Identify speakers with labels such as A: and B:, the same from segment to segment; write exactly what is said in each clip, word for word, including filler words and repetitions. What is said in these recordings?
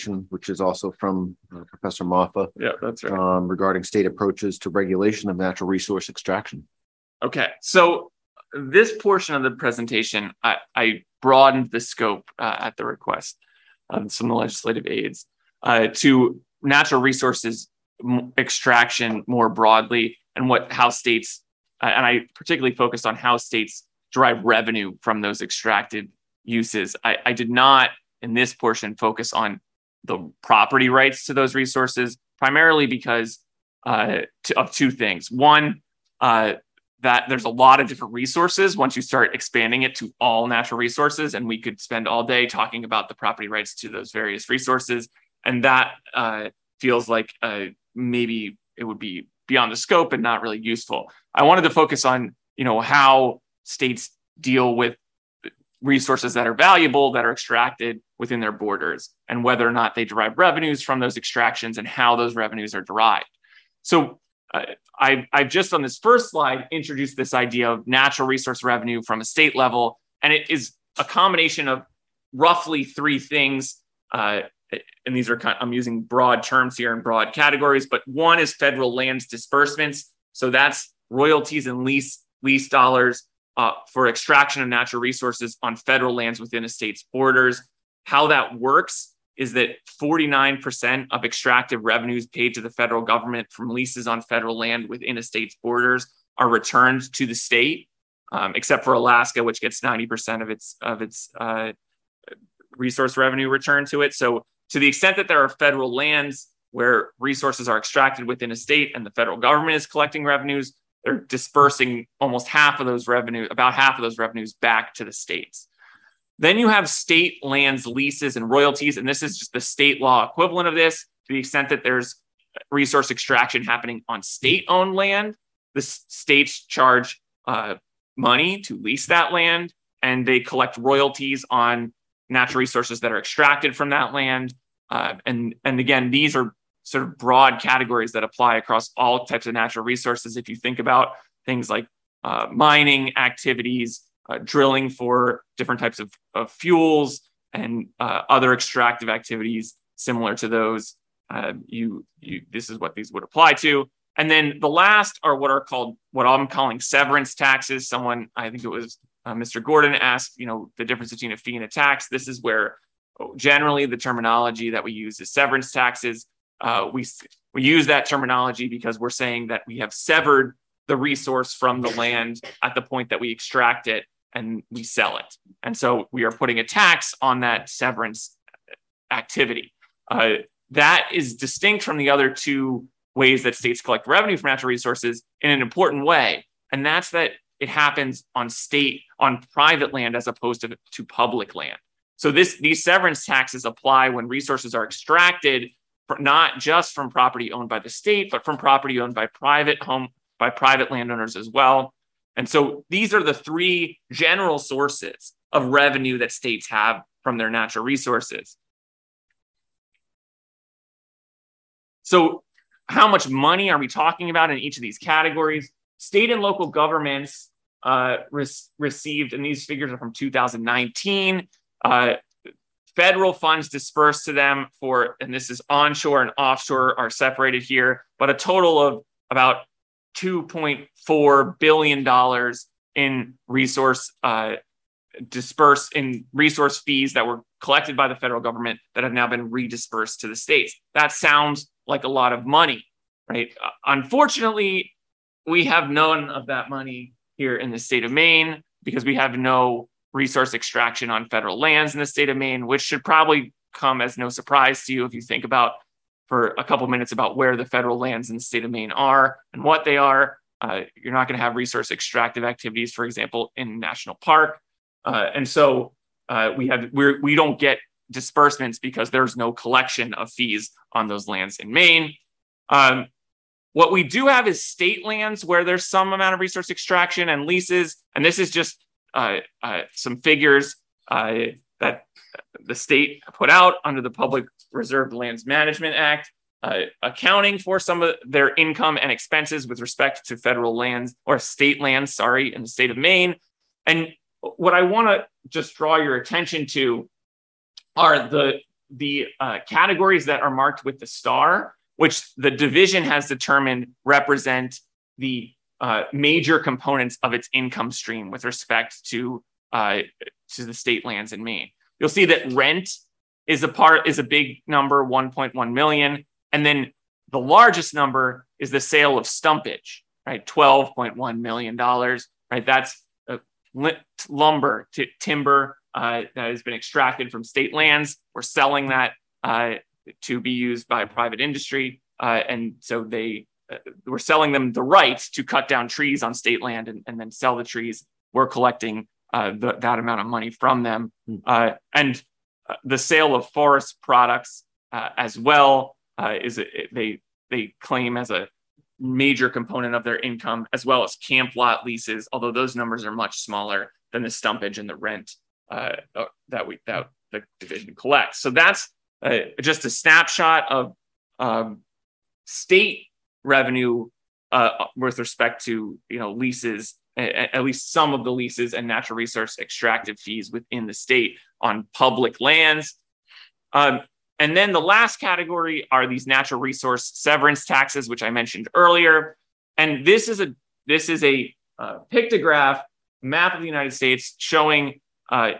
A: which is also from uh, Professor Moffa.
B: Yeah, that's right.
A: Um, regarding state approaches to regulation of natural resource extraction.
B: Okay, so this portion of the presentation, I, I broadened the scope uh, at the request of some of the legislative aides uh, to natural resources extraction more broadly, and what how states, uh, and I particularly focused on how states derive revenue from those extracted uses. I, I did not, in this portion, focus on the property rights to those resources, primarily because uh, to, of two things. One, uh, that there's a lot of different resources once you start expanding it to all natural resources, and we could spend all day talking about the property rights to those various resources, and that uh, feels like uh, maybe it would be beyond the scope and not really useful. I wanted to focus on, you know, how states deal with resources that are valuable, that are extracted within their borders, and whether or not they derive revenues from those extractions and how those revenues are derived. So uh, I've, I've just on this first slide introduced this idea of natural resource revenue from a state level, and it is a combination of roughly three things. Uh, and these are kind of, I'm using broad terms here and broad categories, but one is federal lands disbursements. So that's royalties and lease lease dollars uh, for extraction of natural resources on federal lands within a state's borders. How that works is that forty-nine percent of extractive revenues paid to the federal government from leases on federal land within a state's borders are returned to the state, um, except for Alaska, which gets ninety percent of its of its uh, resource revenue returned to it. So to the extent that there are federal lands where resources are extracted within a state and the federal government is collecting revenues, they're dispersing almost half of those revenue, about half of those revenues back to the states. Then you have state lands, leases, and royalties, and this is just the state law equivalent of this. To the extent that there's resource extraction happening on state-owned land, the states charge uh, money to lease that land, and they collect royalties on natural resources that are extracted from that land. Uh, and, and again, these are sort of broad categories that apply across all types of natural resources. If you think about things like uh, mining activities, uh, drilling for different types of, of fuels, and uh, other extractive activities similar to those, uh, you, you, this is what these would apply to. And then the last are what are called, what I'm calling severance taxes. Someone, I think it was uh, Mister Gordon, asked, you know, the difference between a fee and a tax. This is where generally the terminology that we use is severance taxes. Uh, we, we use that terminology because we're saying that we have severed the resource from the land at the point that we extract it and we sell it. And so we are putting a tax on that severance activity. Uh, that is distinct from the other two ways that states collect revenue from natural resources in an important way. And that's that it happens on state, on private land as opposed to, to public land. So this, these severance taxes apply when resources are extracted, not just from property owned by the state, but from property owned by private home, by private landowners as well. And so these are the three general sources of revenue that states have from their natural resources. So how much money are we talking about in each of these categories? State and local governments uh, re- received, and these figures are from two thousand nineteen, uh, federal funds dispersed to them for, and this is onshore and offshore are separated here, but a total of about two point four billion dollars in resource uh, dispersed in resource fees that were collected by the federal government that have now been redispersed to the states. That sounds like a lot of money, right? Uh, unfortunately, we have none of that money here in the state of Maine because we have no resource extraction on federal lands in the state of Maine, which should probably come as no surprise to you if you think about for a couple minutes about where the federal lands in the state of Maine are and what they are. Uh, you're not going to have resource extractive activities, for example, in national park. Uh, and so uh, we have we're, we don't get disbursements because there's no collection of fees on those lands in Maine. Um, what we do have is state lands where there's some amount of resource extraction and leases. And this is just uh, uh, some figures uh, that the state put out under the Public Reserved Lands Management Act, uh, accounting for some of their income and expenses with respect to federal lands or state lands, sorry, in the state of Maine. And what I want to just draw your attention to are the, the uh, categories that are marked with the star, which the division has determined represent the uh, major components of its income stream with respect to uh, to the state lands in Maine. You'll see that rent is a part is a big number, one point one million, and then the largest number is the sale of stumpage, right? twelve point one million dollars, right? That's uh, lumber, t- timber uh, that has been extracted from state lands. We're selling that uh, to be used by private industry. Uh, and so they uh, we're selling them the right to cut down trees on state land and, and then sell the trees. We're collecting uh, the, that amount of money from them. Uh, and uh, the sale of forest products uh, as well uh, is a, they they claim as a major component of their income, as well as camp lot leases, although those numbers are much smaller than the stumpage and the rent uh, that we that the division collects. So that's uh, just a snapshot of um, state revenue uh, with respect to you know leases, at least some of the leases and natural resource extractive fees within the state on public lands. Um, And then the last category are these natural resource severance taxes, which I mentioned earlier. And this is a this is a uh, pictograph map of the United States showing uh,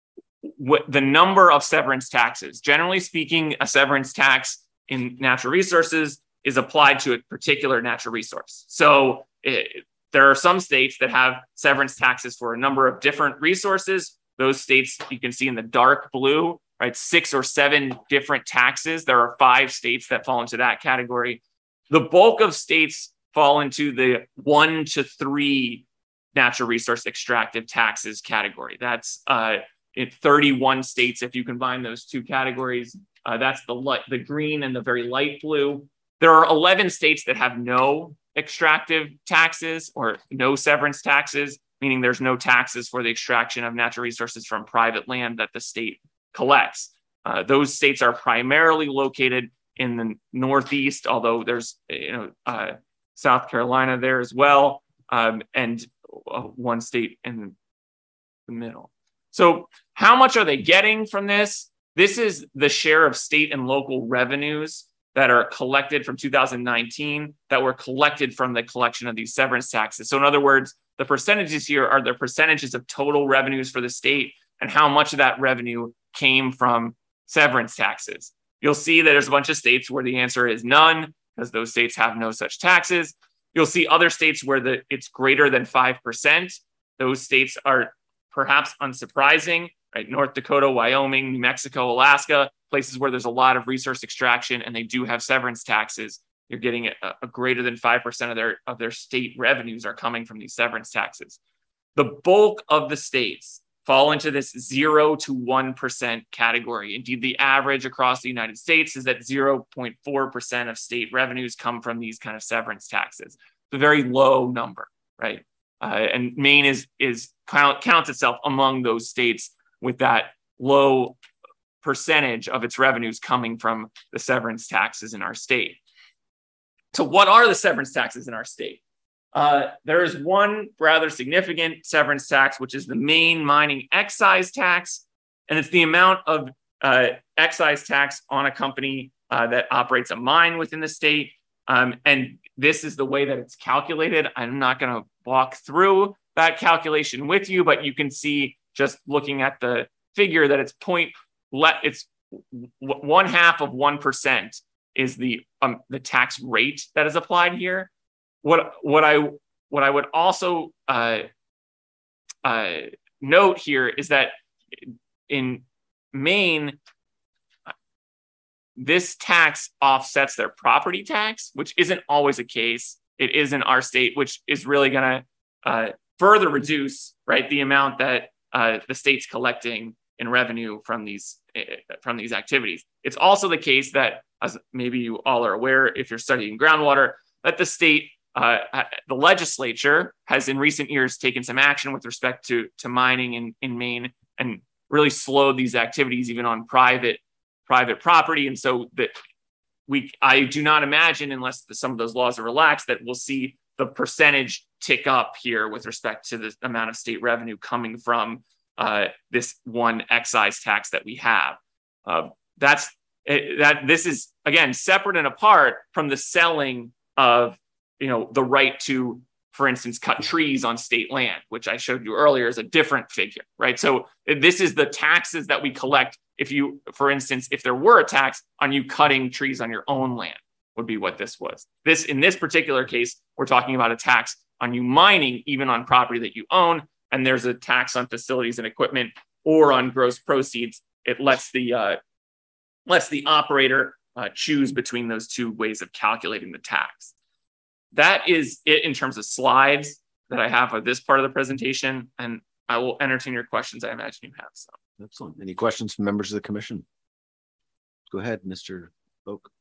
B: what the number of severance taxes. Generally speaking, a severance tax in natural resources is applied to a particular natural resource. So it, there are some states that have severance taxes for a number of different resources. Those states you can see in the dark blue, right? Six or seven different taxes. There are five states that fall into that category. The bulk of states fall into the one to three natural resource extractive taxes category. That's uh, in thirty-one states. If you combine those two categories, uh, that's the light, the green and the very light blue. There are eleven states that have no extractive taxes or no severance taxes, meaning there's no taxes for the extraction of natural resources from private land that the state collects. Uh, those states are primarily located in the Northeast, although there's you know uh, South Carolina there as well, um, and uh, one state in the middle. So how much are they getting from this? This is the share of state and local revenues that are collected from two thousand nineteen that were collected from the collection of these severance taxes. So in other words, the percentages here are the percentages of total revenues for the state and how much of that revenue came from severance taxes. You'll see that there's a bunch of states where the answer is none, because those states have no such taxes. You'll see other states where the it's greater than five percent. Those states are perhaps unsurprising, right? North Dakota, Wyoming, New Mexico, Alaska, places where there's a lot of resource extraction and they do have severance taxes. You're getting a, a greater than five percent of their, of their state revenues are coming from these severance taxes. The bulk of the states fall into this zero to one percent category. Indeed, the average across the United States is that zero point four percent of state revenues come from these kind of severance taxes. It's a very low number, right? Uh, and Maine is, is count, counts itself among those states with that low percentage of its revenues coming from the severance taxes in our state. So what are the severance taxes in our state? Uh, there is one rather significant severance tax, which is the Maine mining excise tax. And it's the amount of uh, excise tax on a company uh, that operates a mine within the state. Um, and this is the way that it's calculated. I'm not going to walk through that calculation with you, but you can see just looking at the figure that it's point, it's one half of one percent is the um, the tax rate that is applied here. What what I what I would also uh, uh, note here is that in Maine, this tax offsets their property tax, which isn't always the case. It is in our state, which is really going to uh, further reduce, right, the amount that uh, the state's collecting in revenue from these uh, from these activities. It's also the case that, as maybe you all are aware, if you're studying groundwater, that the state, uh, the legislature has in recent years taken some action with respect to, to mining in, in Maine and really slowed these activities even on private private property. And so that we, I do not imagine, unless the, some of those laws are relaxed, that we'll see the percentage tick up here with respect to the amount of state revenue coming from uh, this one excise tax that we have. Uh, that's it, that this is, again, separate and apart from the selling of, you know, the right to, for instance, cut trees on state land, which I showed you earlier is a different figure, right? So this is the taxes that we collect. If you, for instance, if there were a tax on you cutting trees on your own land, would be what this was. This, in this particular case, we're talking about a tax on you mining, even on property that you own, and there's a tax on facilities and equipment or on gross proceeds. It lets the uh, lets the operator uh, choose between those two ways of calculating the tax. That is it in terms of slides that I have of this part of the presentation, and I will entertain your questions. I imagine you have some.
A: Excellent. Any questions from members of the commission? Go ahead, Mister Boak.